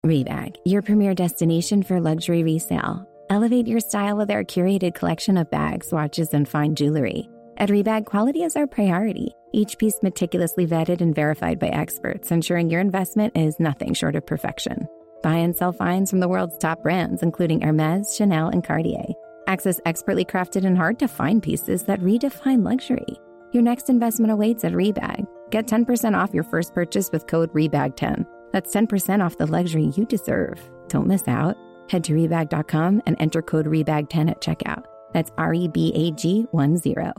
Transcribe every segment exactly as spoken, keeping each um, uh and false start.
Rebag, your premier destination for luxury resale. Elevate your style with our curated collection of bags, watches, and fine jewelry. At Rebag, quality is our priority. Each piece meticulously vetted and verified by experts, ensuring your investment is nothing short of perfection. Buy and sell finds from the world's top brands, including Hermes, Chanel, and Cartier. Access expertly crafted and hard-to-find pieces that redefine luxury. Your next investment awaits at Rebag. Get ten percent off your first purchase with code rebag ten. That's ten percent off the luxury you deserve. Don't miss out. Head to rebag dot com and enter code rebag ten at checkout. That's R E B A G one zero.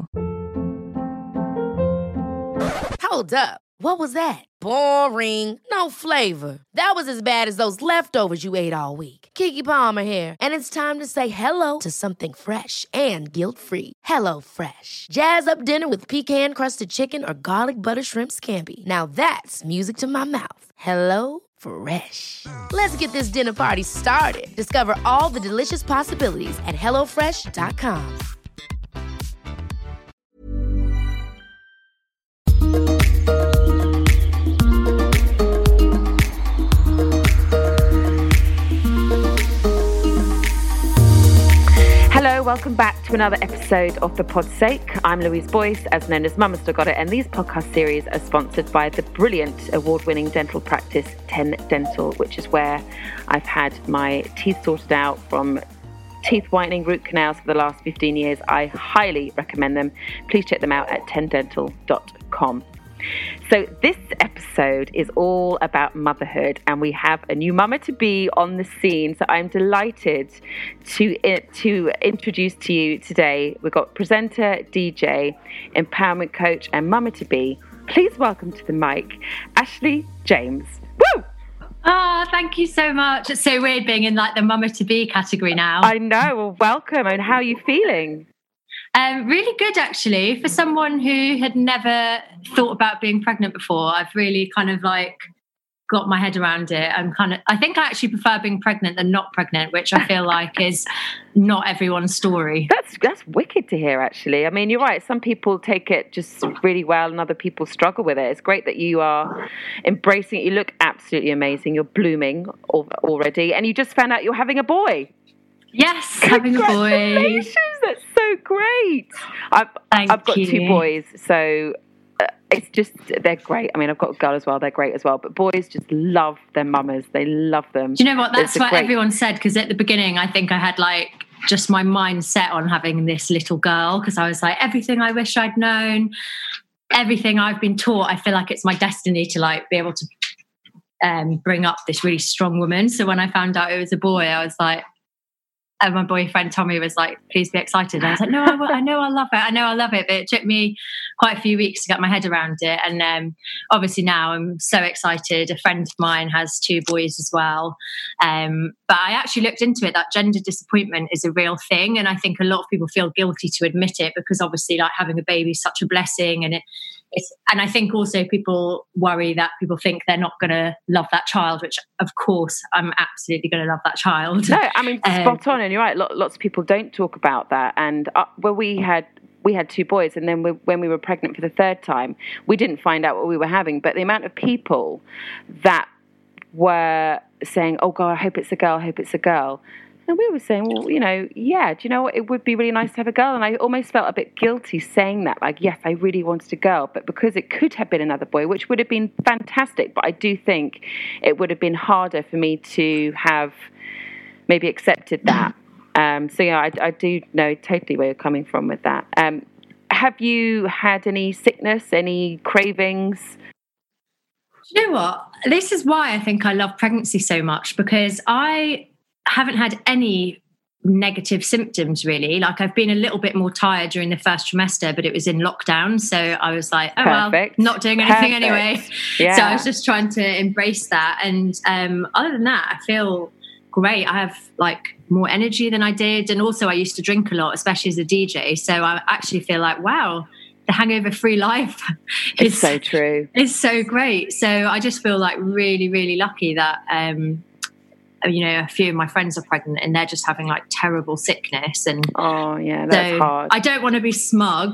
Hold up. What was that? Boring. No flavor. That was as bad as those leftovers you ate all week. Keke Palmer here. And it's time to say hello to something fresh and guilt-free. Hello Fresh. Jazz up dinner with pecan-crusted chicken or garlic butter shrimp scampi. Now that's music to my mouth. Hello Fresh. Let's get this dinner party started. Discover all the delicious possibilities at hello fresh dot com. Hello, welcome back to another episode of The Pod's Sake. I'm Louise Boyce, as known as Mama Still Got It, and these podcast series are sponsored by the brilliant award-winning dental practice ten Dental, which is where I've had my teeth sorted out from teeth whitening root canals for the last fifteen years. I highly recommend them. Please check them out at ten dental dot com. So this episode is all about motherhood, and we have a new mama-to-be on the scene. So I'm delighted to to introduce to you today. We've got presenter, D J, empowerment coach, and mama-to-be. Please welcome to the mic, Ashley James. Woo! Oh, thank you so much. It's so weird being in like the mama-to-be category now. I know. Well, welcome. And how are you feeling? Um, really good, actually. For someone who had never thought about being pregnant before, I've really kind of like got my head around it. I'm kind of, I think I actually prefer being pregnant than not pregnant, which I feel like is not everyone's story. That's that's wicked to hear, actually. I mean, you're right. Some people take it just really well and other people struggle with it. It's great that you are embracing it. You look absolutely amazing. You're blooming already. And you just found out you're having a boy. Yes, having a boy. Congratulations, that's so great. I've, Thank I've got you. two boys, so uh, it's just, they're great. I mean, I've got a girl as well, they're great as well, but boys just love their mamas, they love them. Do you know what, that's It's a what great- everyone said, because at the beginning I think I had like just my mind set on having this little girl, because I was like, everything I wish I'd known, everything I've been taught, I feel like it's my destiny to like be able to um, bring up this really strong woman. So when I found out it was a boy, I was like, and my boyfriend Tommy was like, please be excited. And I was like, no, I, will, I know I love it. I know I love it. But it took me quite a few weeks to get my head around it. And um, obviously now I'm so excited. A friend of mine has two boys as well. Um, but I actually looked into it, that gender disappointment is a real thing. And I think a lot of people feel guilty to admit it, because obviously like having a baby is such a blessing. And it, it's, and I think also people worry that people think they're not going to love that child, which of course I'm absolutely going to love that child. No, I mean, Um, spot on. And you're right. Lots of people don't talk about that. And uh, well, we had we had two boys, and then we, when we were pregnant for the third time, we didn't find out what we were having. But the amount of people that were saying, "Oh God, I hope it's a girl. I hope it's a girl," and we were saying, "Well, you know, yeah. Do you know what? It would be really nice to have a girl." And I almost felt a bit guilty saying that. Like, yes, I really wanted a girl, but because it could have been another boy, which would have been fantastic. But I do think it would have been harder for me to have maybe accepted that. Um, so, yeah, I, I do know totally where you're coming from with that. Um, have you had any sickness, any cravings? Do you know what? This is why I think I love pregnancy so much, because I haven't had any negative symptoms really. Like I've been a little bit more tired during the first trimester, but it was in lockdown. So I was like, oh, Perfect. well, not doing anything Perfect. anyway. Yeah. So I was just trying to embrace that. And um, other than that, I feel great. I have like more energy than I did. And also I used to drink a lot, especially as a D J. So I actually feel like, wow, the hangover-free life is It's so true. It's so great. So I just feel like really, really lucky that, um, you know, a few of my friends are pregnant and they're just having like terrible sickness. And Oh, yeah, that's so hard. I don't want to be smug,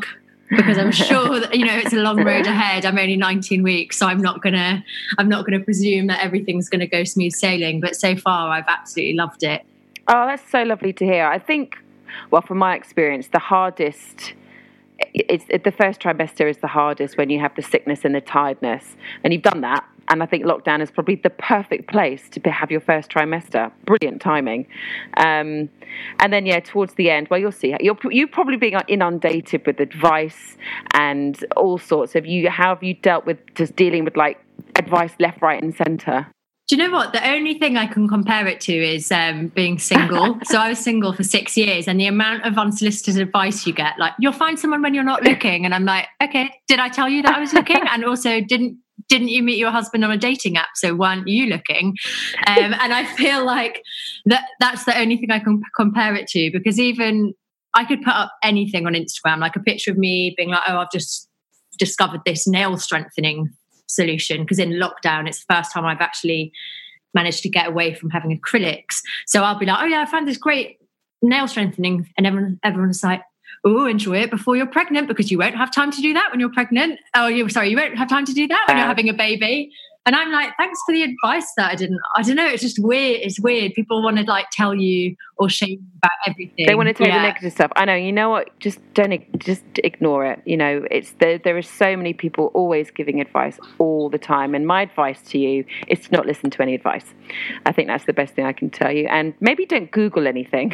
because I'm sure that, you know, it's a long road ahead. I'm only nineteen weeks, so I'm not gonna I'm not gonna presume that everything's gonna go smooth sailing. But so far, I've absolutely loved it. Oh, that's so lovely to hear. I think, well, from my experience, the hardest. It's it, the first trimester is the hardest when you have the sickness and the tiredness, and you've done that. And I think lockdown is probably the perfect place to be, have your first trimester. Brilliant timing. Um, and then, yeah, towards the end, well, you'll see. You're you probably being inundated with advice and all sorts of you. How have you dealt with just dealing with like advice left, right, and centre? Do you know what? The only thing I can compare it to is um, being single. So I was single for six years and the amount of unsolicited advice you get, like, you'll find someone when you're not looking. And I'm like, okay, did I tell you that I was looking? And also, didn't didn't you meet your husband on a dating app? So weren't you looking? Um, and I feel like that that's the only thing I can compare it to, because even I could put up anything on Instagram, like a picture of me being like, oh, I've just discovered this nail strengthening solution, because in lockdown it's the first time I've actually managed to get away from having acrylics. So I'll be like, oh yeah, I found this great nail strengthening, and everyone everyone's like, oh, enjoy it before you're pregnant, because you won't have time to do that when you're pregnant. Oh, you sorry, you won't have time to do that when you're having a baby. And I'm like, thanks for the advice that I didn't, I don't know, it's just weird. It's weird. People want to like tell you or shame you about everything. They want to tell yeah. you the negative stuff. I know, you know what, just don't, just ignore it. You know, it's there, there are so many people always giving advice all the time. And my advice to you is to not listen to any advice. I think that's the best thing I can tell you. And maybe don't Google anything.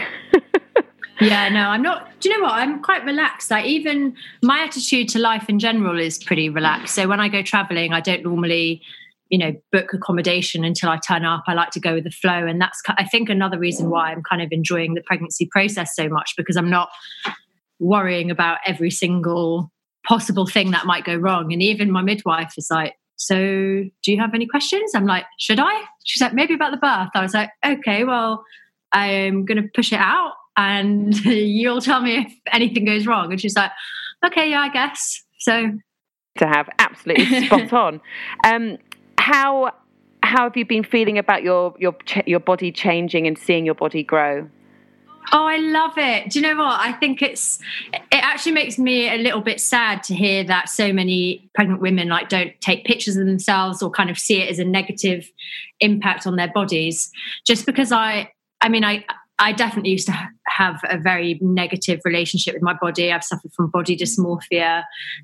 Yeah, no, I'm not. Do you know what? I'm quite relaxed. Like, even my attitude to life in general is pretty relaxed. So when I go traveling, I don't normally, you know, book accommodation until I turn up. I like to go with the flow. And that's, I think, another reason why I'm kind of enjoying the pregnancy process so much, because I'm not worrying about every single possible thing that might go wrong. And even my midwife is like, so do you have any questions? I'm like, should I? She's like, maybe about the birth. I was like, okay, well, I'm going to push it out and you'll tell me if anything goes wrong. And she's like, okay, yeah, I guess. So to have absolutely spot on. Um, how how have you been feeling about your your your body changing and seeing your body grow? Oh, I love it. Do you know what? I think it's, it actually makes me a little bit sad to hear that so many pregnant women like don't take pictures of themselves or kind of see it as a negative impact on their bodies. Just because I, I mean, I, I definitely used to have a very negative relationship with my body. I've suffered from body dysmorphia,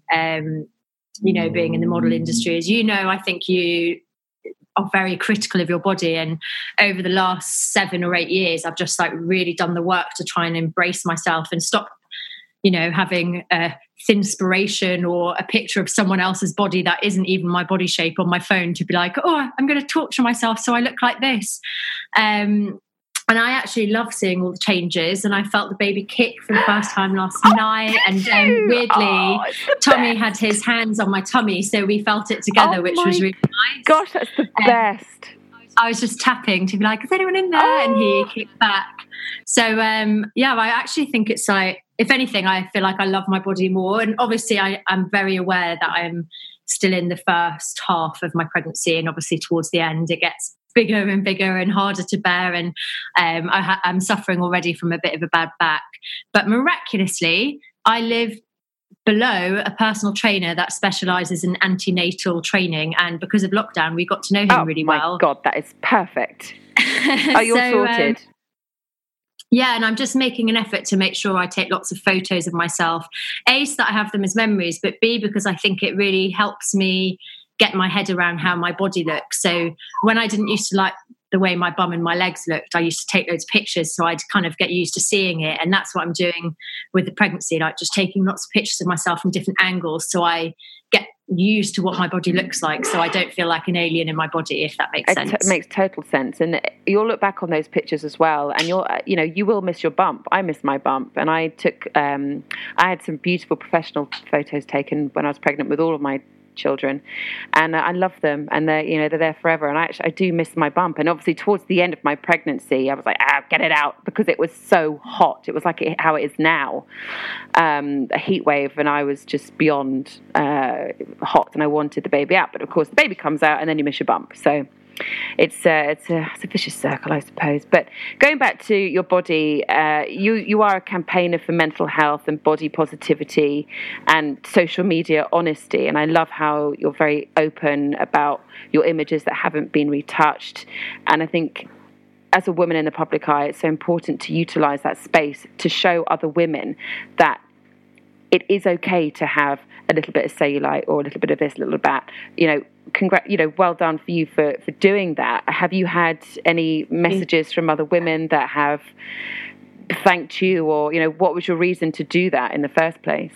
um, you know, being in the model industry. As you know, I think you are very critical of your body. And over the last seven or eight years, I've just like really done the work to try and embrace myself and stop, you know, having a thinspiration or a picture of someone else's body that isn't even my body shape on my phone to be like, oh, I'm going to torture myself so I look like this. Um, And I actually love seeing all the changes. And I felt the baby kick for the first time last oh, night. And um, weirdly, oh, Tommy had his hands on my tummy. So we felt it together, oh which was really nice. Gosh, that's the um, best. I was just tapping to be like, is anyone in there? Oh. And he kicked back. So, um, yeah, I actually think it's like, if anything, I feel like I love my body more. And obviously, I, I'm very aware that I'm still in the first half of my pregnancy. And obviously, towards the end, it gets bigger and bigger and harder to bear, and um, I ha- I'm suffering already from a bit of a bad back. But miraculously, I live below a personal trainer that specialises in antenatal training, and because of lockdown, we got to know him oh, really well. Oh my God, that is perfect. Are you so, sorted? Um, yeah, and I'm just making an effort to make sure I take lots of photos of myself. A, so that I have them as memories, but B, because I think it really helps me get my head around how my body looks. So when I didn't used to like the way my bum and my legs looked, I used to take loads of pictures, so I'd kind of get used to seeing it. And that's what I'm doing with the pregnancy, like just taking lots of pictures of myself from different angles, so I get used to what my body looks like, so I don't feel like an alien in my body, if that makes sense. It t- makes total sense. And you'll look back on those pictures as well, and you'll, you know, you will miss your bump. I miss my bump, and I took, um, I had some beautiful professional photos taken when I was pregnant with all of my children, and uh, I love them, and they're, you know, they're there forever. And I actually I do miss my bump. And obviously towards the end of my pregnancy, I was like, ah, get it out, because it was so hot. It was like it, how it is now, um, a heat wave, and I was just beyond uh, hot, and I wanted the baby out. But of course, the baby comes out, and then you miss your bump. So it's a, it's a it's a vicious circle, I suppose. But going back to your body, uh, you you are a campaigner for mental health and body positivity and social media honesty, and I love how you're very open about your images that haven't been retouched. And I think, as a woman in the public eye, it's so important to utilise that space to show other women that it is okay to have a little bit of cellulite or a little bit of this, a little bit of that. You know, congrat, you know, well done for you for, for doing that. Have you had any messages from other women that have thanked you, or, you know, what was your reason to do that in the first place?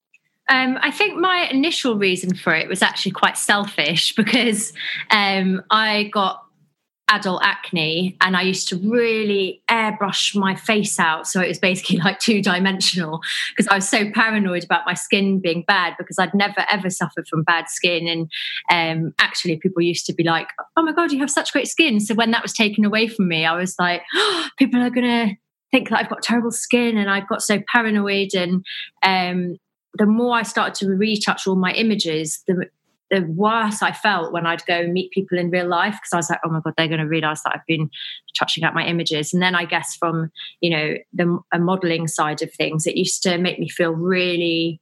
Um, I think my initial reason for it was actually quite selfish, because um, I got adult acne and I used to really airbrush my face out, so it was basically like two-dimensional, because I was so paranoid about my skin being bad, because I'd never ever suffered from bad skin. And um, actually people used to be like, oh my god, you have such great skin. So when that was taken away from me, I was like, oh, people are gonna think that I've got terrible skin, and I've got so paranoid. And um, the more I started to retouch all my images, the the worse I felt when I'd go meet people in real life, because I was like, oh my God, they're going to realise that I've been touching up my images. And then I guess from, you know, the a modelling side of things, it used to make me feel really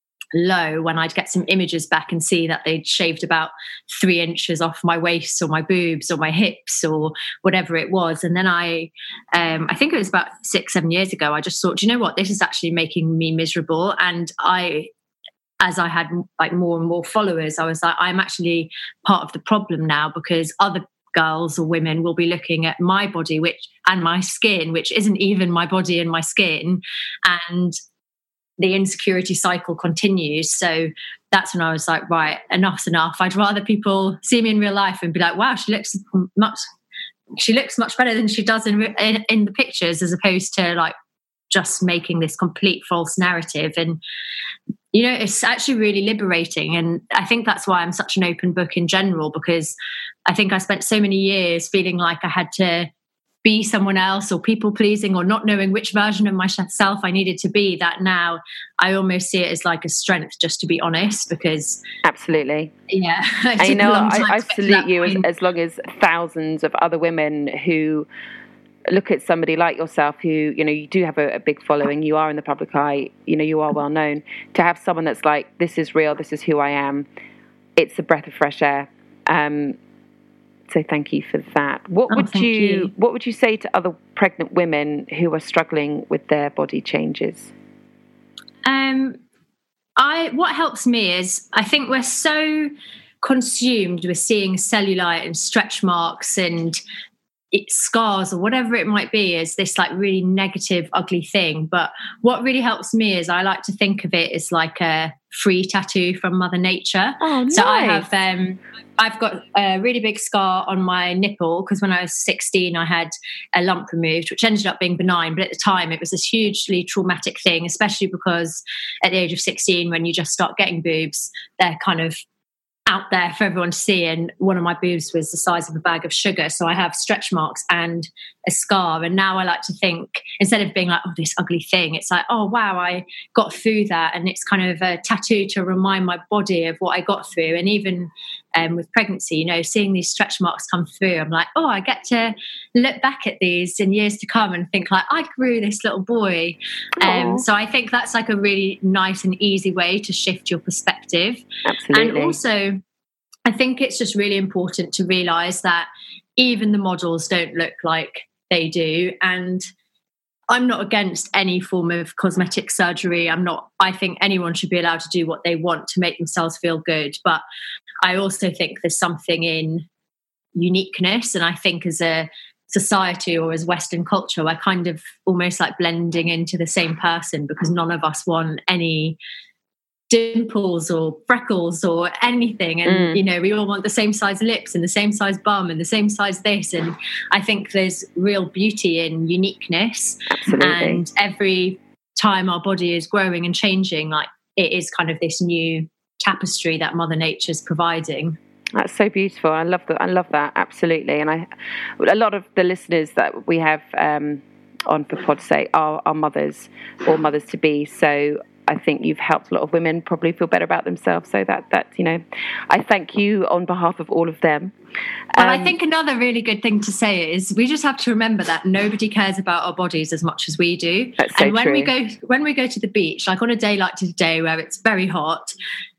low when I'd get some images back and see that they'd shaved about three inches off my waist or my boobs or my hips or whatever it was. And then I, um, I think it was about six, seven years ago, I just thought, do you know what, this is actually making me miserable. And I, as I had like more and more followers, I was like, I'm actually part of the problem now, because other girls or women will be looking at my body, which and my skin, which isn't even my body and my skin, and the insecurity cycle continues. So that's when I was like, right, enough's enough. I'd rather people see me in real life and be like, wow, she looks much, she looks much better than she does in in, in the pictures, as opposed to like just making this complete false narrative. And you know, it's actually really liberating. And I think that's why I'm such an open book in general, because I think I spent so many years feeling like I had to be someone else, or people pleasing, or not knowing which version of myself I needed to be, that now I almost see it as like a strength just to be honest. Because absolutely, yeah, and you know, I, I salute you as, as long as thousands of other women who look at somebody like yourself, who, you know, you do have a, a big following, you are in the public eye, you know, you are well known, to have someone that's like, this is real, this is who I am. It's a breath of fresh air. Um, so thank you for that. What oh, would you, you what would you say to other pregnant women who are struggling with their body changes? Um, I what helps me is, I think we're so consumed with seeing cellulite and stretch marks and it scars or whatever it might be as this like really negative, ugly thing. But what really helps me is I like to think of it as like a free tattoo from Mother Nature. Oh, nice. So I have, um, I've got a really big scar on my nipple, because when I was sixteen, I had a lump removed, which ended up being benign. But at the time, it was this hugely traumatic thing, especially because at the age of sixteen, when you just start getting boobs, they're kind of out there for everyone to see, and one of my boobs was the size of a bag of sugar, so I have stretch marks and a scar. And now I like to think, instead of being like, oh, this ugly thing, it's like, oh wow, I got through that. And it's kind of a tattoo to remind my body of what I got through. And even um, with pregnancy, you know, seeing these stretch marks come through, I'm like, oh, I get to look back at these in years to come and think like, I grew this little boy. Um, so I think that's like a really nice and easy way to shift your perspective. Absolutely. And also, I think it's just really important to realise that even the models don't look like they do. And I'm not against any form of cosmetic surgery. I'm not, I think anyone should be allowed to do what they want to make themselves feel good. But I also think there's something in uniqueness. And I think as a society or as Western culture, we're kind of almost like blending into the same person, because none of us want any dimples or freckles or anything. And, mm. you know, we all want the same size lips and the same size bum and the same size this. And I think there's real beauty in uniqueness. Absolutely. And every time our body is growing and changing, like it is kind of this new tapestry that Mother Nature's providing. That's so beautiful. I love that. I love that. Absolutely. And I, a lot of the listeners that we have um, on for Pod's sake are, are mothers or mothers to be. So I think you've helped a lot of women probably feel better about themselves. So that, that you know, I thank you on behalf of all of them. Well, um, I think another really good thing to say is we just have to remember that nobody cares about our bodies as much as we do. That's so and when true. we go when we go to the beach, like on a day like today where it's very hot,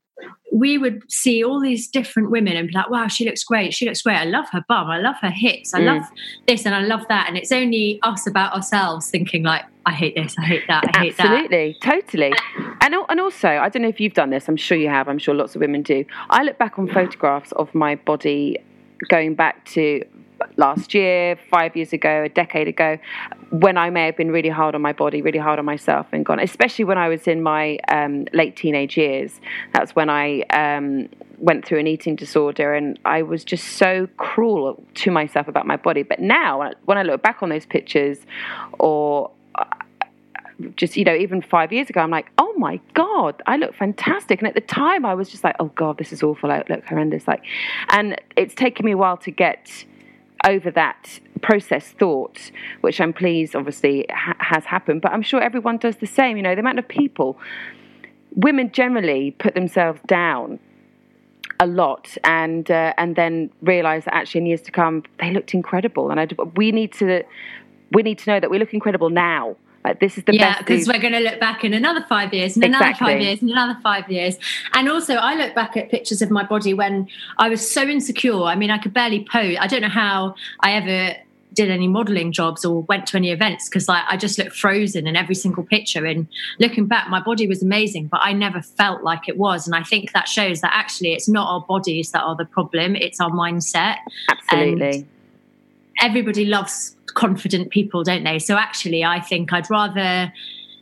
we would see all these different women and be like, wow, she looks great. She looks great. I love her bum. I love her hips. I mm. love this and I love that. And it's only us about ourselves thinking like, I hate this. I hate that. I hate Absolutely, that. Totally. And, and also, I don't know if you've done this. I'm sure you have. I'm sure lots of women do. I look back on photographs of my body going back to last year, five years ago, a decade ago, when I may have been really hard on my body, really hard on myself and gone, especially when I was in my um, late teenage years. That's when I um, went through an eating disorder and I was just so cruel to myself about my body. But now, when I look back on those pictures or just, you know, even five years ago, I'm like, oh my God, I look fantastic. And at the time I was just like, oh God, this is awful. I look horrendous. Like, and it's taken me a while to get over that process thought, which I'm pleased obviously ha- has happened, but I'm sure everyone does the same. You know, the amount of people, women generally put themselves down a lot and uh, and then realise that actually in years to come they looked incredible. And I, we need to we need to know that we look incredible now. Like, this is the yeah, best. Yeah, because we're going to look back in another five years and another exactly. five years and another five years. And also, I look back at pictures of my body when I was so insecure. I mean, I could barely pose. I don't know how I ever did any modelling jobs or went to any events because like, I just looked frozen in every single picture. And looking back, my body was amazing, but I never felt like it was. And I think that shows that actually it's not our bodies that are the problem. It's our mindset. Absolutely. And everybody loves confident people, don't they? So actually I think I'd rather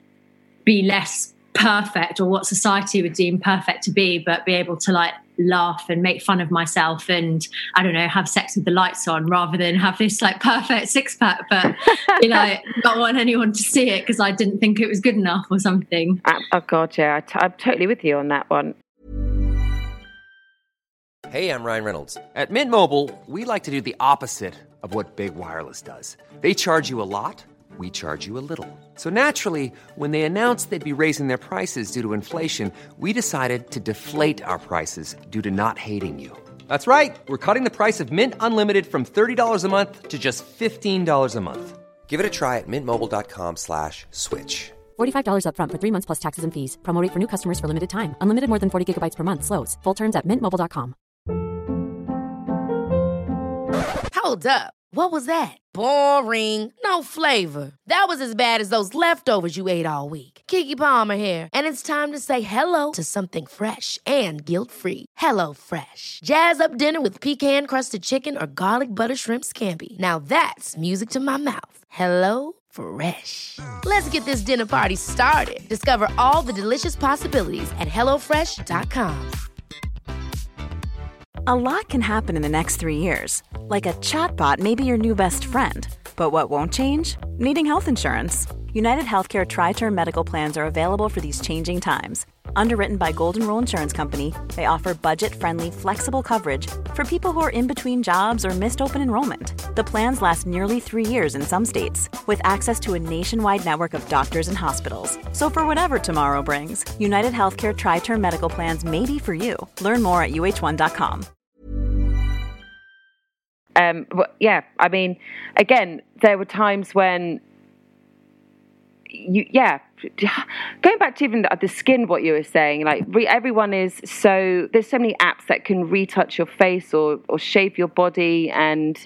be less perfect or what society would deem perfect to be, but be able to like laugh and make fun of myself and I don't know, have sex with the lights on rather than have this like perfect six pack but you know not want anyone to see it because I didn't think it was good enough or something. Oh God, yeah, I t- I'm totally with you on that one. Hey, I'm Ryan Reynolds. At Mint Mobile, we like to do the opposite of what Big Wireless does. They charge you a lot, we charge you a little. So naturally, when they announced they'd be raising their prices due to inflation, we decided to deflate our prices due to not hating you. That's right. We're cutting the price of Mint Unlimited from thirty dollars a month to just fifteen dollars a month. Give it a try at mintmobile.com slash switch. forty-five dollars up front for three months plus taxes and fees. Promo rate for new customers for limited time. Unlimited more than forty gigabytes per month. Slows full terms at mint mobile dot com. Hold up. What was that? Boring. No flavor. That was as bad as those leftovers you ate all week. Keke Palmer here. And it's time to say hello to something fresh and guilt-free. Hello Fresh. Jazz up dinner with pecan-crusted chicken or garlic butter shrimp scampi. Now that's music to my mouth. Hello Fresh. Let's get this dinner party started. Discover all the delicious possibilities at hello fresh dot com. A lot can happen in the next three years. Like a chatbot may be your new best friend. But what won't change? Needing health insurance. United Healthcare Tri-Term Medical Plans are available for these changing times. Underwritten by Golden Rule Insurance Company, they offer budget-friendly, flexible coverage for people who are in between jobs or missed open enrollment. The plans last nearly three years in some states, with access to a nationwide network of doctors and hospitals. So for whatever tomorrow brings, United Healthcare Tri-Term Medical Plans may be for you. Learn more at U H one dot com. Um, but yeah, I mean, again, there were times when you, yeah, going back to even the, the skin, what you were saying, like re, everyone is so, there's so many apps that can retouch your face or, or shape your body. And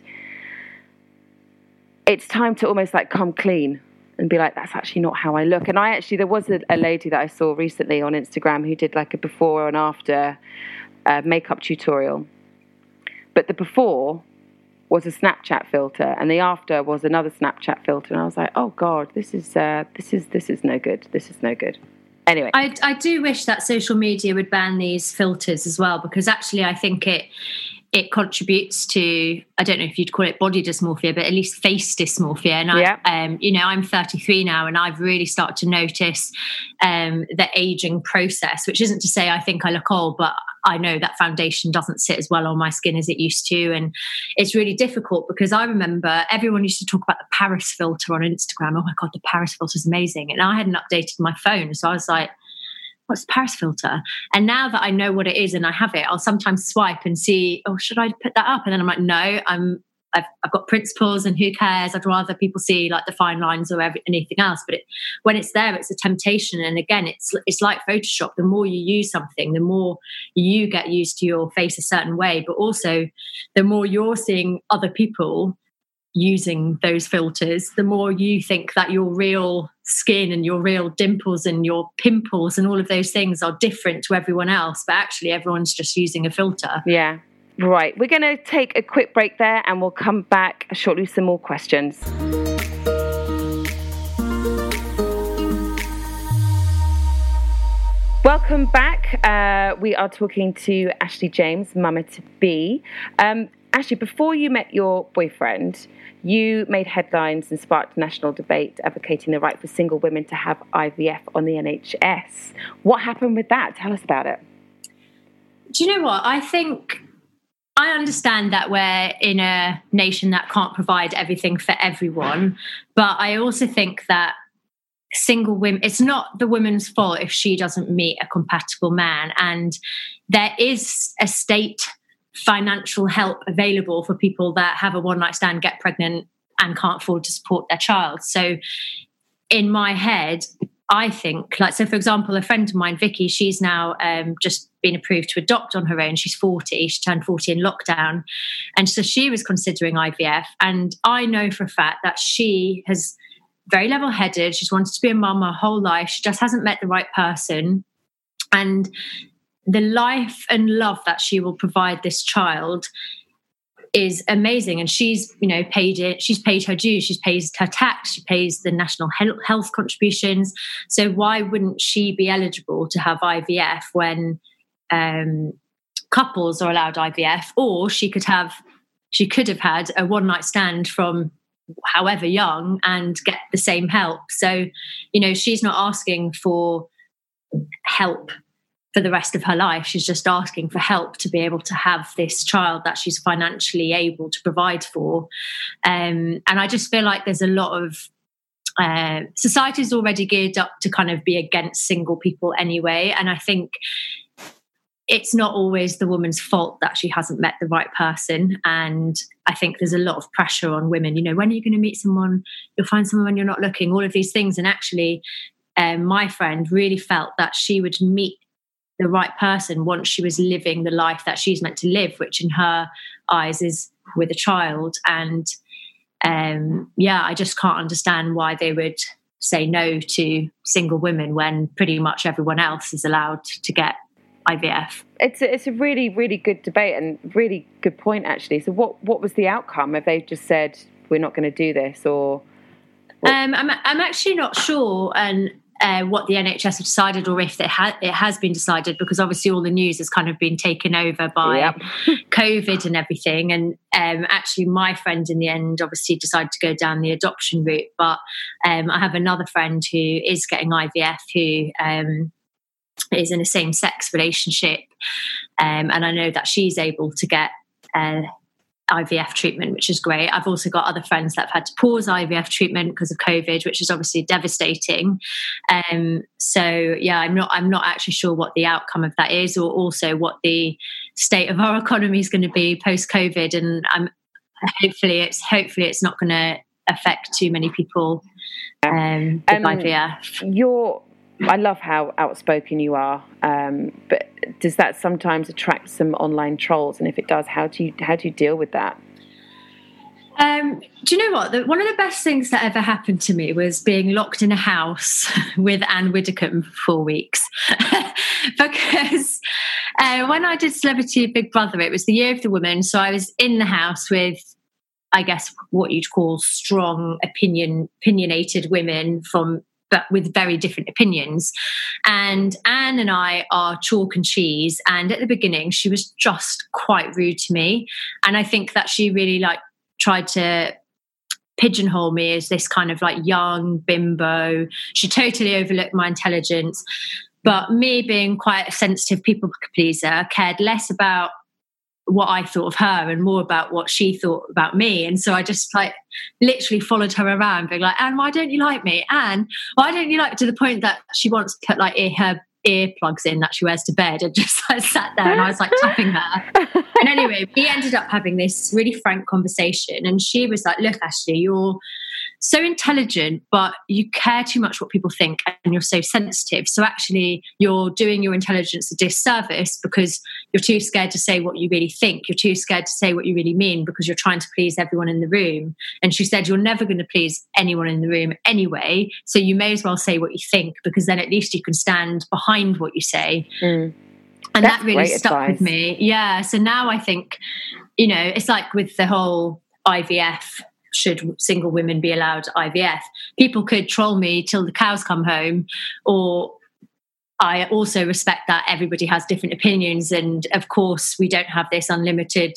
it's time to almost like come clean and be like, that's actually not how I look. And I actually, there was a, a lady that I saw recently on Instagram who did like a before and after uh, makeup tutorial. But the before was a Snapchat filter, and the after was another Snapchat filter, and I was like, "Oh God, this is uh, this is this is no good. This is no good." Anyway, I, I do wish that social media would ban these filters as well, because actually, I think it it contributes to, I don't know if you'd call it body dysmorphia, but at least face dysmorphia. And yeah. I, um, you know, I'm thirty-three now, and I've really started to notice um, the aging process. Which isn't to say I think I look old, but I know that foundation doesn't sit as well on my skin as it used to. And it's really difficult because I remember everyone used to talk about the Paris filter on Instagram. Oh my God, the Paris filter is amazing. And I hadn't updated my phone. So I was like, what's the Paris filter? And now that I know what it is and I have it, I'll sometimes swipe and see, oh, should I put that up? And then I'm like, no, I'm, I've, I've got principles and who cares? I'd rather people see like the fine lines or every, anything else. But it, when it's there, it's a temptation. And again, it's it's like Photoshop. The more you use something, the more you get used to your face a certain way. But also, the more you're seeing other people using those filters, the more you think that your real skin and your real dimples and your pimples and all of those things are different to everyone else. But actually, everyone's just using a filter. Yeah. Right, we're going to take a quick break there and we'll come back shortly with some more questions. Welcome back. Uh, we are talking to Ashley James, mama to be. Um, Ashley, before you met your boyfriend, you made headlines and sparked national debate advocating the right for single women to have I V F on the N H S. What happened with that? Tell us about it. Do you know what? I think... I understand that we're in a nation that can't provide everything for everyone, but I also think that single women, it's not the woman's fault if she doesn't meet a compatible man. And there is a state financial help available for people that have a one-night stand, get pregnant, and can't afford to support their child. So in my head, I think, like, so for example, a friend of mine, Vicky, she's now um, just been approved to adopt on her own. She's forty. She turned forty in lockdown. And so she was considering I V F. And I know for a fact that she has very level-headed. She's wanted to be a mum her whole life. She just hasn't met the right person. And the life and love that she will provide this child is amazing. And she's, you know, paid it. She's paid her dues. She's paid her tax. She pays the national health contributions. So why wouldn't she be eligible to have I V F when um, couples are allowed I V F? Or she could have, she could have had a one night stand from however young and get the same help. So, you know, she's not asking for help for the rest of her life. She's just asking for help to be able to have this child that she's financially able to provide for. Um, and I just feel like there's a lot of uh, society's already geared up to kind of be against single people anyway. And I think it's not always the woman's fault that she hasn't met the right person. And I think there's a lot of pressure on women. You know, when are you going to meet someone? You'll find someone when you're not looking, all of these things. And actually, um, my friend really felt that she would meet the right person once she was living the life that she's meant to live, which in her eyes is with a child. And um, yeah, I just can't understand why they would say no to single women when pretty much everyone else is allowed to get I V F. It's a, it's a really, really good debate and really good point, actually. So what, what was the outcome? Have they just said, we're not going to do this? Or um, I'm, I'm actually not sure. And Uh, what the N H S have decided, or if it, ha- it has been decided, because obviously all the news has kind of been taken over by yep. COVID and everything. And um, actually my friend in the end obviously decided to go down the adoption route. But um, I have another friend who is getting I V F who um, is in a same-sex relationship. Um, and I know that she's able to get uh, I V F treatment, which is great. I've also got other friends that have had to pause I V F treatment because of COVID, which is obviously devastating. Um, so yeah, I'm not I'm not actually sure what the outcome of that is, or also what the state of our economy is going to be post COVID. And I'm hopefully it's hopefully it's not going to affect too many people um, with um, I V F. You're I love how outspoken you are, um, but does that sometimes attract some online trolls? And if it does, how do you how do you deal with that? Um, do you know what? The, one of the best things that ever happened to me was being locked in a house with Anne Widdecombe for four weeks. Because uh, when I did Celebrity Big Brother, it was the year of the woman. So I was in the house with, I guess, what you'd call strong opinion, opinionated women from but with very different opinions. And Anne and I are chalk and cheese. And at the beginning, she was just quite rude to me. And I think that she really like tried to pigeonhole me as this kind of like young bimbo. She totally overlooked my intelligence. But me being quite a sensitive people pleaser, cared less about what I thought of her and more about what she thought about me. And so I just like literally followed her around being like, Anne, why don't you like me? Anne, why don't you like, to the point that she once put like her earplugs in that she wears to bed, and just like sat there, and I was like tapping her. And anyway, we ended up having this really frank conversation, and she was like, look, Ashley, you're so intelligent, but you care too much what people think, and you're so sensitive. So actually you're doing your intelligence a disservice because you're too scared to say what you really think. You're too scared to say what you really mean because you're trying to please everyone in the room. And she said, you're never going to please anyone in the room anyway. So you may as well say what you think, because then at least you can stand behind what you say. Mm. And That's that really stuck advice. with me. Yeah. So now I think, you know, it's like with the whole I V F, should single women be allowed I V F? People could troll me till the cows come home, or I also respect that everybody has different opinions. And of course, we don't have this unlimited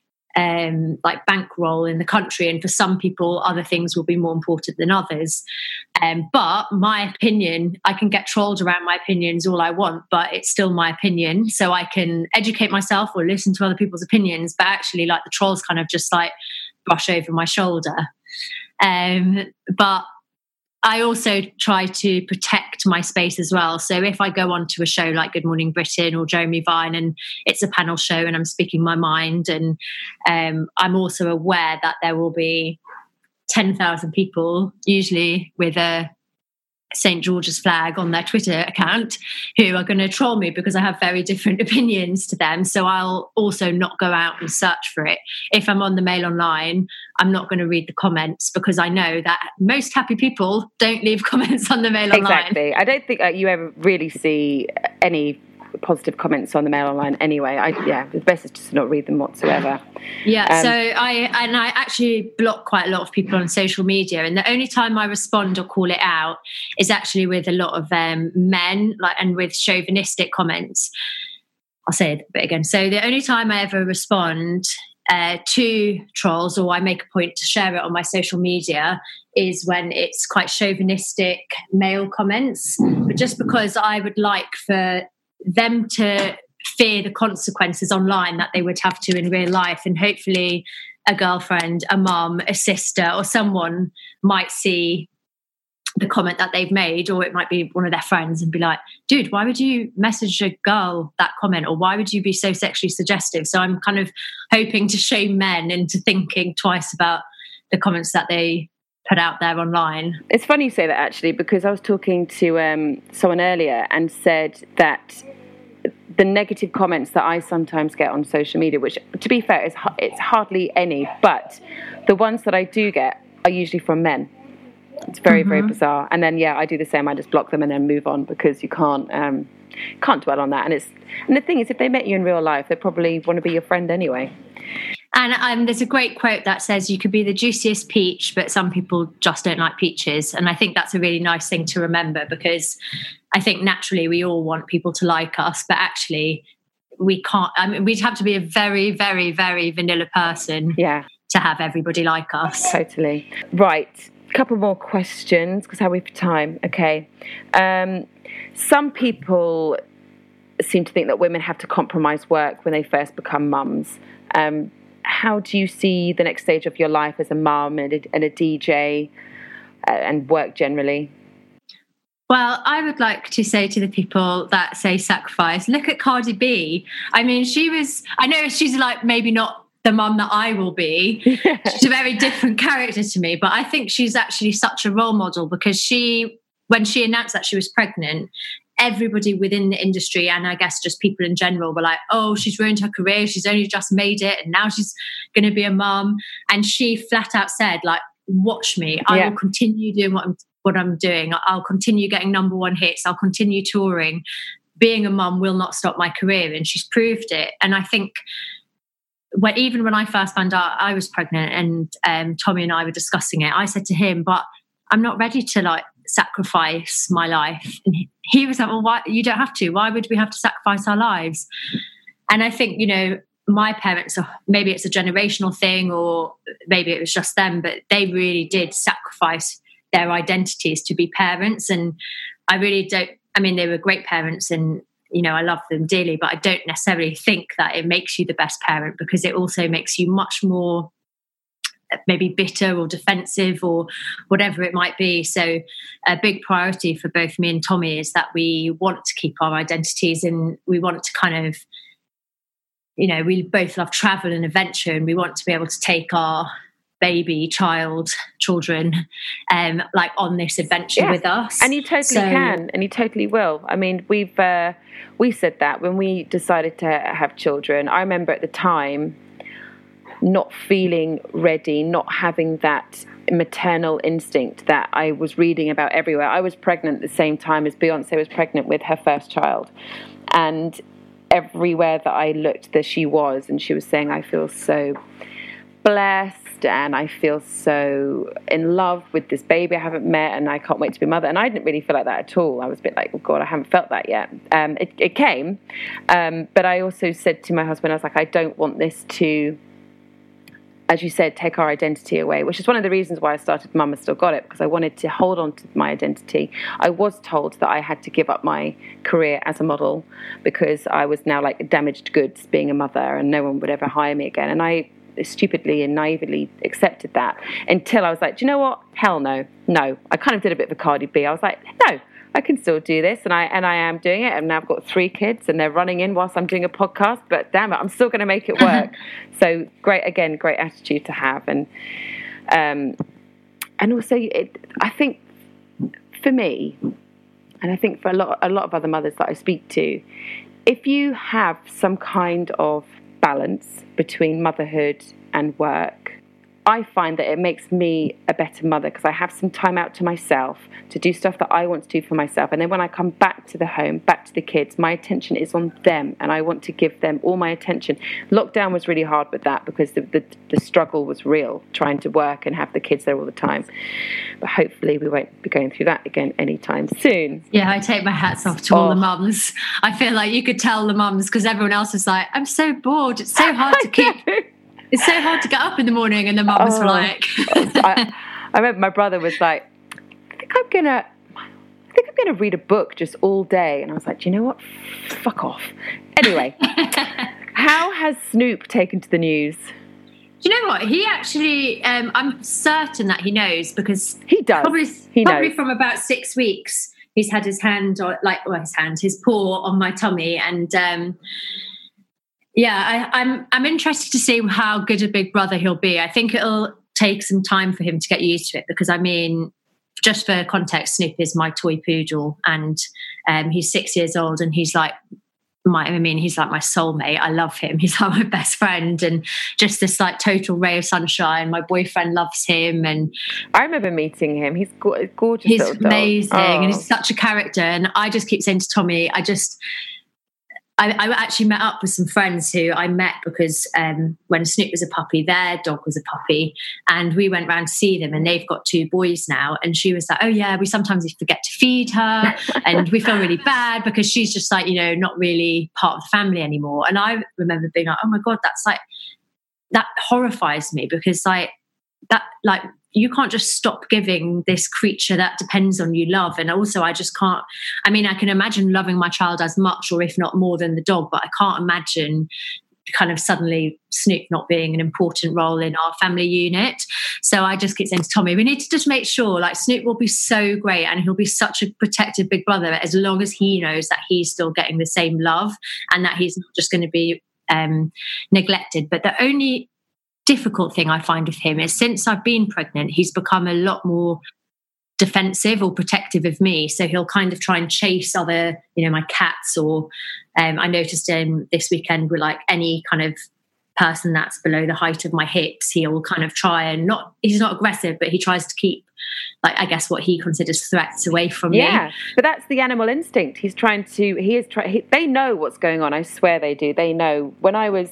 um, like bankroll in the country. And for some people, other things will be more important than others. Um, but my opinion, I can get trolled around my opinions all I want, but it's still my opinion. So I can educate myself or listen to other people's opinions. But actually, like, the trolls kind of just like brush over my shoulder. Um, but I also try to protect my space as well. So if I go on to a show like Good Morning Britain or Jeremy Vine, and it's a panel show and I'm speaking my mind, and um, I'm also aware that there will be ten thousand people, usually with a Saint George's flag on their Twitter account, who are going to troll me because I have very different opinions to them. So I'll also not go out and search for it. If I'm on the Mail Online, I'm not going to read the comments, because I know that most happy people don't leave comments on the Mail Online. Exactly. I don't think uh, you ever really see any positive comments on the Mail Online anyway. I yeah, the best is just to not read them whatsoever. Yeah, um, so I and I actually block quite a lot of people on social media, and the only time I respond or call it out is actually with a lot of um, men, like, and with chauvinistic comments. I'll say it a bit again. So the only time I ever respond uh, to trolls, or I make a point to share it on my social media, is when it's quite chauvinistic male comments. But just because I would like for them to fear the consequences online that they would have to in real life, and hopefully a girlfriend, a mum, a sister, or someone might see the comment that they've made, or it might be one of their friends, and be like, dude, why would you message a girl that comment, or why would you be so sexually suggestive? So I'm kind of hoping to shame men into thinking twice about the comments that they put out there online. It's funny you say that, actually, because I was talking to um, someone earlier and said that the negative comments that I sometimes get on social media, which, to be fair, is it's hardly any, but the ones that I do get are usually from men. It's very, mm-hmm. very bizarre. And then, yeah, I do the same. I just block them and then move on, because you can't um, can't dwell on that. And it's and the thing is, if they met you in real life, they probably want to be your friend anyway. And um, there's a great quote that says, you could be the juiciest peach, but some people just don't like peaches. And I think that's a really nice thing to remember, because I think naturally we all want people to like us, but actually we can't. I mean, we'd have to be a very, very, very vanilla person yeah. to have everybody like us. Totally. Right. A couple more questions, because how are we for time? Okay. Um, some people seem to think that women have to compromise work when they first become mums. Um, how do you see the next stage of your life as a mum and a, and a D J uh, and work generally? Well, I would like to say to the people that say sacrifice, look at Cardi B. I mean, she was, I know she's like maybe not the mum that I will be. She's a very different character to me, but I think she's actually such a role model, because she, when she announced that she was pregnant, everybody within the industry, and I guess just people in general, were like, oh, she's ruined her career, she's only just made it, and now she's going to be a mum. And she flat out said, like, watch me, I yeah. will continue doing what I'm, what I'm doing. I'll continue getting number one hits, I'll continue touring. Being a mum will not stop my career, and she's proved it. And I think when, even when I first found out I was pregnant, and um, Tommy and I were discussing it, I said to him, but I'm not ready to like sacrifice my life. And he, he was like, well, why? You don't have to. Why would we have to sacrifice our lives? And I think, you know, my parents, maybe it's a generational thing, or maybe it was just them, but they really did sacrifice their identities to be parents. And I really don't, I mean, they were great parents, and, you know, I love them dearly, but I don't necessarily think that it makes you the best parent, because it also makes you much more maybe bitter or defensive or whatever it might be. So a big priority for both me and Tommy is that we want to keep our identities, and we want to kind of, you know, we both love travel and adventure, and we want to be able to take our baby, child, children, um, like on this adventure yes. with us. And you totally so, can, and you totally will. I mean, we've uh, we said that when we decided to have children. I remember at the time not feeling ready, not having that maternal instinct that I was reading about everywhere. I was pregnant at the same time as Beyonce was pregnant with her first child, and everywhere that I looked, there she was, and she was saying, I feel so blessed and I feel so in love with this baby I haven't met, and I can't wait to be a mother. And I didn't really feel like that at all. I was a bit like, oh God, I haven't felt that yet. Um, it, it came, um, but I also said to my husband, I was like, I don't want this to, as you said, take our identity away, which is one of the reasons why I started Mama Still Got It, because I wanted to hold on to my identity. I was told that I had to give up my career as a model because I was now like damaged goods being a mother and no one would ever hire me again. And I stupidly and naively accepted that until I was like, do you know what? Hell no. No. I kind of did a bit of a Cardi B. I was like, no, I can still do this, and I and I am doing it, and now I've got three kids and they're running in whilst I'm doing a podcast, but damn it, I'm still going to make it work. So great, again, great attitude to have. And um, and also it, I think for me, and I think for a lot, a lot of other mothers that I speak to, if you have some kind of balance between motherhood and work, I find that it makes me a better mother because I have some time out to myself to do stuff that I want to do for myself. And then when I come back to the home, back to the kids, my attention is on them and I want to give them all my attention. Lockdown was really hard with that because the, the, the struggle was real, trying to work and have the kids there all the time. But hopefully we won't be going through that again anytime soon. Yeah, I take my hats off to oh. all the mums. I feel like you could tell the mums because everyone else is like, I'm so bored. It's so hard to keep... It's so hard to get up in the morning, and the mums oh, were like... I, I remember my brother was like, I think I'm going to... I think I'm going to read a book just all day. And I was like, do you know what? Fuck off. Anyway, how has Snoop taken to the news? Do you know what? He actually, um, I'm certain that he knows because... He does. Probably, he probably knows. From about six weeks, he's had his hand, on, like, well, his hand, his paw on my tummy. And... Um, Yeah, I, I'm I'm interested to see how good a big brother he'll be. I think it'll take some time for him to get used to it because, I mean, just for context, Snoop is my toy poodle and um, he's six years old and he's like my, I mean, he's like my soulmate. I love him. He's like my best friend and just this like total ray of sunshine. My boyfriend loves him. And I remember meeting him. He's go- gorgeous. He's little amazing dog. Oh. And he's such a character. And I just keep saying to Tommy, I just... I, I actually met up with some friends who I met because um, when Snoop was a puppy, their dog was a puppy, and we went round to see them, and they've got two boys now. And she was like, oh yeah, we sometimes forget to feed her and we feel really bad because she's just like, you know, not really part of the family anymore. And I remember being like, oh my God, that's like, that horrifies me because like that, like, you can't just stop giving this creature that depends on you love. And also I just can't, I mean, I can imagine loving my child as much or if not more than the dog, but I can't imagine kind of suddenly Snoop not being an important role in our family unit. So I just keep saying to Tommy, we need to just make sure like Snoop will be so great and he'll be such a protective big brother as long as he knows that he's still getting the same love and that he's not just going to be um, neglected. But the only difficult thing I find with him is since I've been pregnant, he's become a lot more defensive or protective of me. So he'll kind of try and chase other, you know, my cats or um, I noticed him this weekend with like any kind of person that's below the height of my hips, he'll kind of try and not, he's not aggressive, but he tries to keep like, I guess what he considers threats away from yeah, me. Yeah, but that's the animal instinct. He's trying to, he is trying, they know what's going on. I swear they do. They know. When I was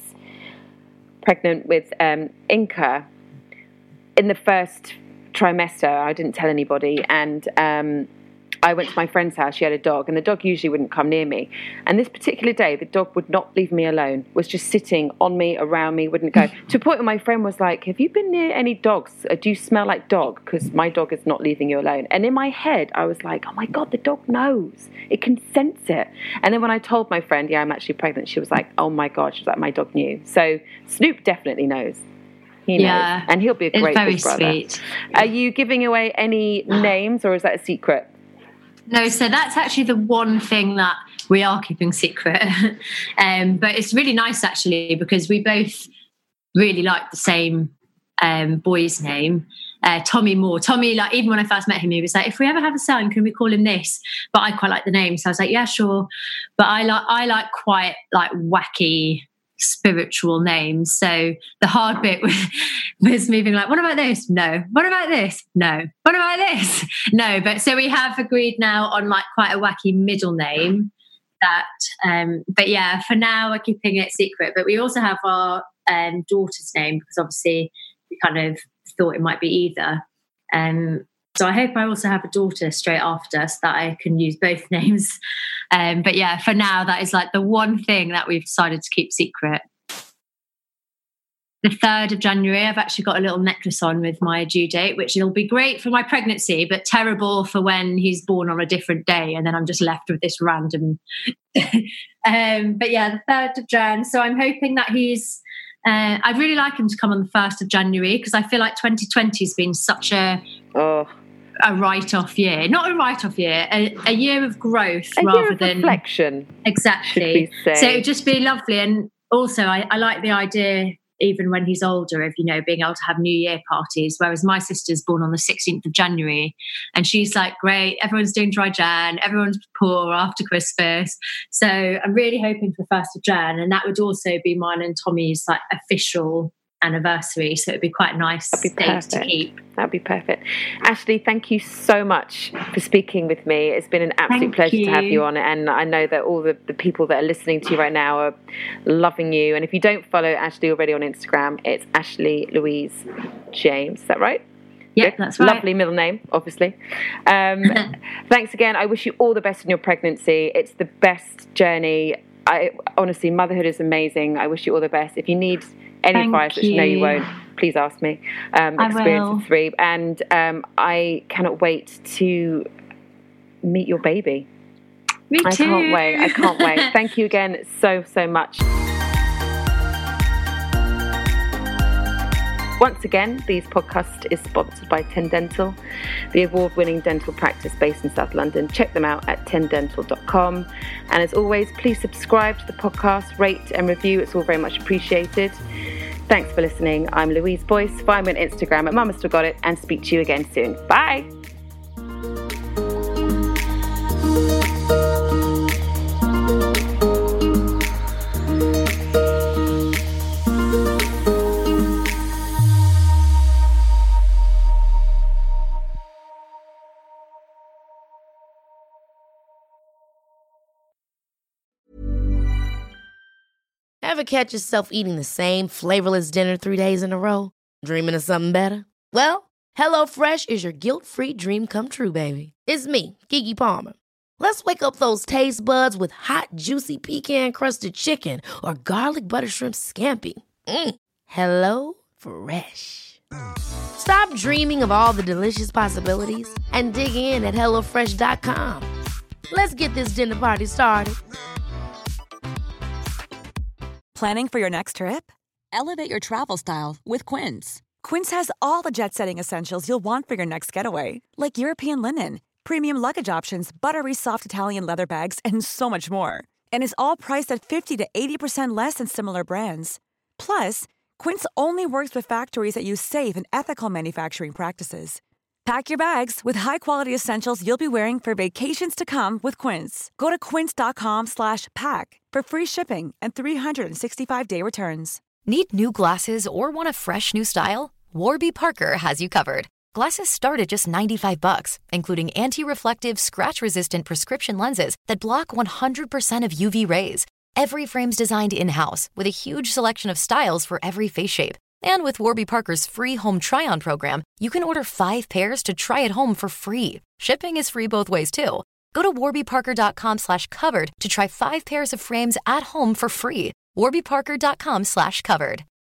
pregnant with um, Inca in the first trimester, I didn't tell anybody, and um, I went to my friend's house. She had a dog, and the dog usually wouldn't come near me. And this particular day, the dog would not leave me alone, was just sitting on me, around me, wouldn't go. To a point where my friend was like, have you been near any dogs? Do you smell like dog? Because my dog is not leaving you alone. And in my head, I was like, oh my God, the dog knows. It can sense it. And then when I told my friend, yeah, I'm actually pregnant, she was like, oh my God, she was like, my dog knew. So Snoop definitely knows. He knows. Yeah. And he'll be a great it's very big brother. Sweet. Are you giving away any names, or is that a secret? No, so that's actually the one thing that we are keeping secret. um, but it's really nice, actually, because we both really like the same um, boy's name. Uh, Tommy Moore. Tommy, like, even when I first met him, he was like, if we ever have a son, can we call him this? But I quite like the name. So I was like, yeah, sure. But I like, I like quite like wacky, spiritual names. So the hard bit was, was moving like, what about this? No. What about this? No. What about this? No. But so we have agreed now on like quite a wacky middle name that, um, but yeah, for now we're keeping it secret. But we also have our um, daughter's name, because obviously we kind of thought it might be either. Um, so I hope I also have a daughter straight after, so that I can use both names. Um, but yeah, for now, that is like the one thing that we've decided to keep secret. The third of January, I've actually got a little necklace on with my due date, which will be great for my pregnancy, but terrible for when he's born on a different day. And then I'm just left with this random. um, but yeah, the third of Jan. So I'm hoping that he's, Uh, I'd really like him to come on the first of January, because I feel like twenty twenty has been such a oh. a write-off year. Not a write-off year, a, a year of growth a rather year of than... reflection. Exactly. So it would just be lovely. And also, I, I like the idea, even when he's older, of, you know, being able to have New Year parties, whereas my sister's born on the sixteenth of January, and she's like, great, everyone's doing dry Jan, everyone's poor after Christmas. So I'm really hoping for first of Jan, and that would also be mine and Tommy's like official anniversary, so it'd be quite a nice date to keep. That'd be perfect. Ashley, thank you so much for speaking with me. It's been an absolute Thank pleasure you. to have you on, and I know that all the, the people that are listening to you right now are loving you. And if you don't follow Ashley already on Instagram, it's Ashley Louise James. Is that right? Yeah, that's right. Lovely middle name, obviously. Um, thanks again. I wish you all the best in your pregnancy. It's the best journey. I honestly, motherhood is amazing. I wish you all the best. If you need any Thank advice, which I know you won't, please ask me. Um, I experience will. of three. And um, I cannot wait to meet your baby. Me too. I can't wait. I can't wait. Thank you again so, so much. Once again, this podcast is sponsored by ten Dental, the award-winning dental practice based in South London. Check them out at ten dental dot com. And as always, please subscribe to the podcast, rate and review. It's all very much appreciated. Thanks for listening. I'm Louise Boyce. Find me on Instagram at Mama Still Got It, and speak to you again soon. Bye. Ever catch yourself eating the same flavorless dinner three days in a row? Dreaming of something better? Well, HelloFresh is your guilt-free dream come true, baby. It's me, Keke Palmer. Let's wake up those taste buds with hot, juicy pecan-crusted chicken or garlic butter shrimp scampi. Mm. Hello Fresh. Stop dreaming of all the delicious possibilities and dig in at hello fresh dot com. Let's get this dinner party started. Planning for your next trip? Elevate your travel style with Quince. Quince has all the jet-setting essentials you'll want for your next getaway, like European linen, premium luggage options, buttery soft Italian leather bags, and so much more. And is all priced at fifty to eighty percent less than similar brands. Plus, Quince only works with factories that use safe and ethical manufacturing practices. Pack your bags with high-quality essentials you'll be wearing for vacations to come with Quince. Go to quince dot com slash pack for free shipping and three sixty-five day returns. Need new glasses or want a fresh new style? Warby Parker has you covered. Glasses start at just ninety-five bucks, including anti-reflective, scratch-resistant prescription lenses that block one hundred percent of U V rays. Every frame's designed in-house with a huge selection of styles for every face shape. And with Warby Parker's free home try-on program, you can order five pairs to try at home for free. Shipping is free both ways, too. Go to warby parker dot com slash covered to try five pairs of frames at home for free. warby parker dot com slash covered.